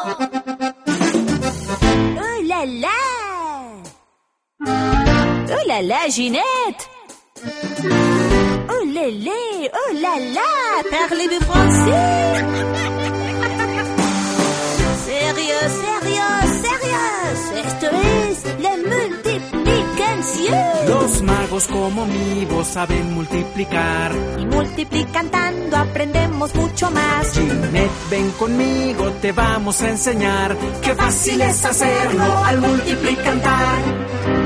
Oh là là! Oh là là, Ginette! Oh lélé! Oh là là! Parlez-vous français? Sérieux, sérieux, sérieux. Esto es la multiplicación. Los magos como mi voz saben multiplicar. Y multiplicando aprendemos mucho más. Ginette, ven conmigo, te vamos a enseñar. Qué fácil es hacerlo al multiplicar.